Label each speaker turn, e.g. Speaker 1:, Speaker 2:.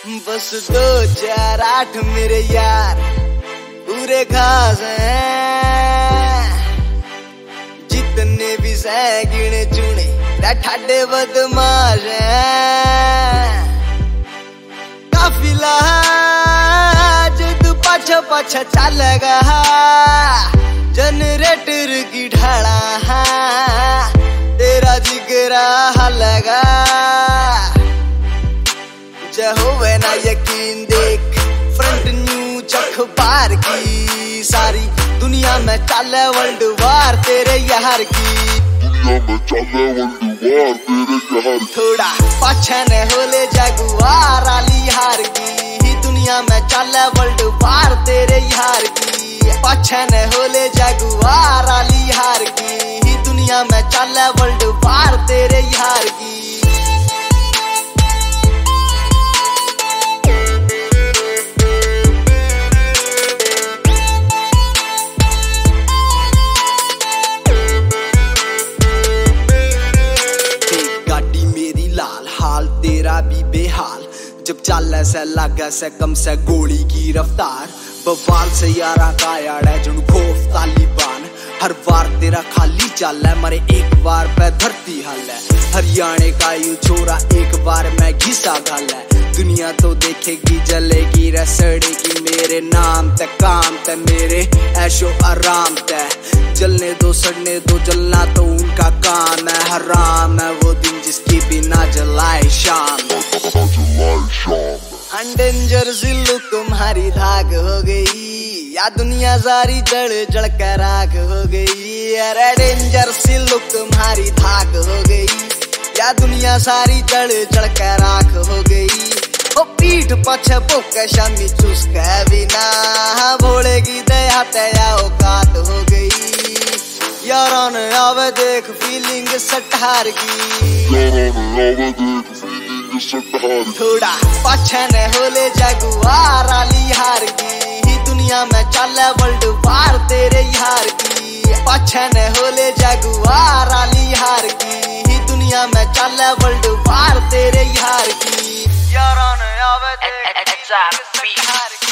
Speaker 1: बस 2 4 8 मेरे यार पूरे खास हैं, जितने भी सै गिने चुने ठाडे बदमाश हैं। काफिला जद पाछा पाछा चलेगा, जनरेटर की ढाला तेरा जिगरा हलेगा। होवे ना यकीन देख फ्रंट न्यूज अखबार की, सारी दुनिया में चले वर्ल्ड वार तेरे यार की।
Speaker 2: दुनिया में चले वर्ल्ड वार तेरे यार।
Speaker 1: थोड़ा पाछे न होले जगुआर आली हार की, दुनिया में चले वर्ल्ड वार तेरे यार की। पाछे न होले जगुआर आली हार की, दुनिया में चले वर्ल्ड वार तेरे यार की। हाल तेरा भी बेहाल, जब चाले से लागे से कम से गोली की रफ्तार। बवाल से यारा का याड़ा जुन खोफ तालिबान, हर बार तेरा खाली चाल है मरे एक बार पे धरती हल है। हरियाणे का यू छोरा एक बार में घिसा घल है, दुनिया तो देखेगी जलेगी रसड़ेगी मेरे नाम ते काम ते मेरे ऐशो आराम ते। जलने दो सड़ने दो जलना तो उनका काम है, हराम है वो दिन जिसकी बिना जलाए शाम। डेंजर सी लुक तुम्हारी धाक हो गई, या दुनिया सारी जड़ जड़ कर राख हो गई। अरे डेंजर सी लुक तुम्हारी धाक हो गई, या दुनिया सारी जड़ जड़ कर राख हो गई। ओ पीठ पछ पोके शामी चुस्क बिना, बोलेगी दया तया औकात हो गई। यारान आवे देख फीलिंग सटार की, थोड़ा पाछे न होले जगुआर आली हार की, दुनिया में चले वर्ल्ड वार तेरे यार की। पाछे न होले जगुआर आली हार की, दुनिया में चले वर्ल्ड वार तेरे यार की। यारान आवे देख